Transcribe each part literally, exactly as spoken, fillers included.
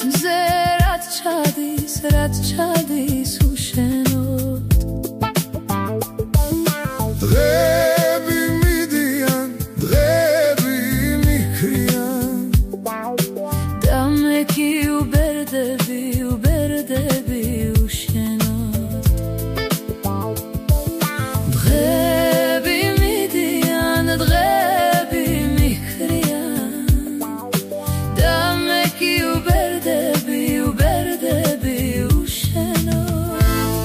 მზე რაც ჩადის, რაც ჩადის უშენოდ დღეები მიდიან, დღეები მიხრიან და მე კი უბერდები, უბერდები უშენოდ დღეები მიდიან, დღეები მიხრიან და მე კი უბერდები, უბერდები უშენოდ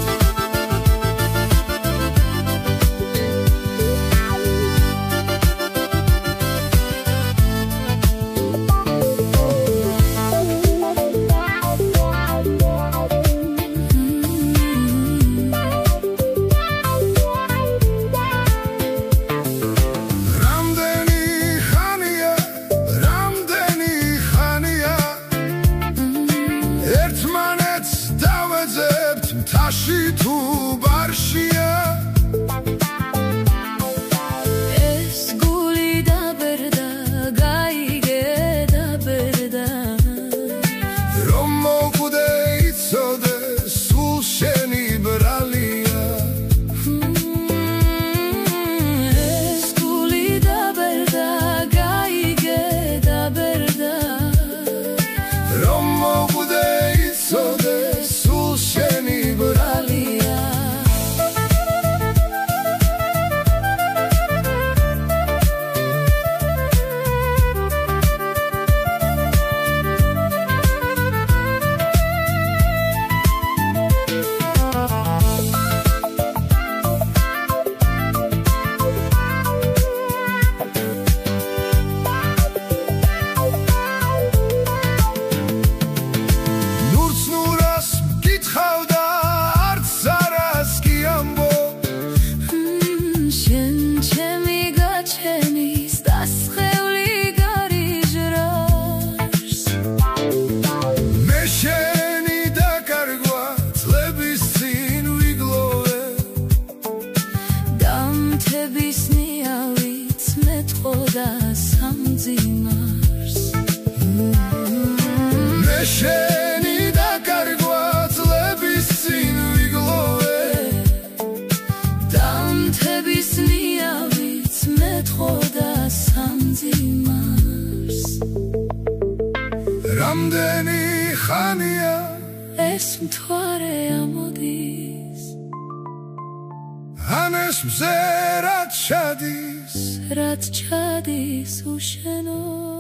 თაში თუ ბარშია ეს გული დაბერდა, გაიგე დაბერდა რომ მოკვდე იცოდე სულ შენი ბრალია ეს გული დაბერდა, გაიგე დაბერდა რომ მოკვდე იცოდე სულ შენი ბრალია მე შენი დაკარგვა წლების წინ ვიგლოვე და მთების ნიავით მეტყოდა სამძიმარს რამდენი ხანია ეს მთვარე ამოდის ან ეს მზე რაც ჩადის რაც ჩადის უშენოდ